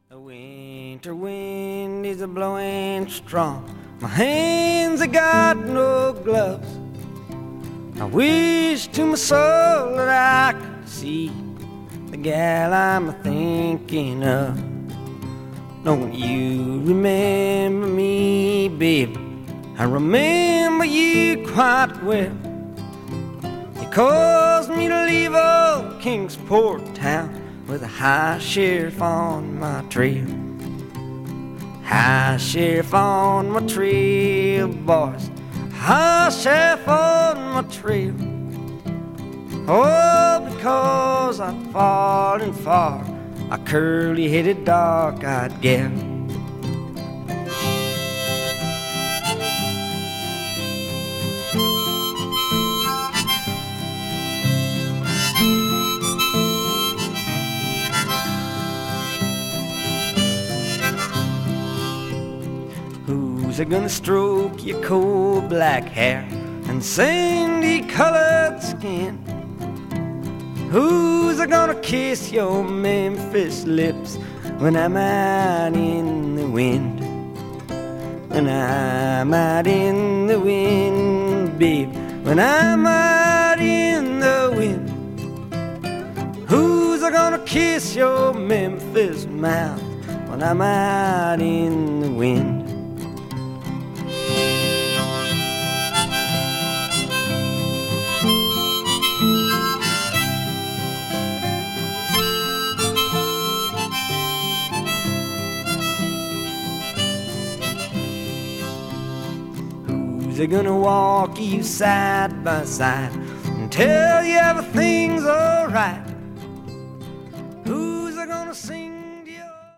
The winter wind is a-blowing strong. My hands have got no gloves. I wish to my soul that I could see the gal I'm thinking of. Don't you remember me, baby? I remember you quite well. You caused me to leave old Kingsport town with a high sheriff on my trail. High sheriff on my trail, boys. High sheriff on my trail. Oh, because I'd fallen for a curly-headed, dark-eyed gal. Who's gonna stroke your coal black hair and sandy-colored skin? Who's gonna kiss your Memphis lips when I'm out in the wind? When I'm out in the wind, babe, when I'm out in the wind. Who's gonna kiss your Memphis mouth when I'm out in the wind? They're gonna walk you side by side and tell you everything's alright. Who's gonna sing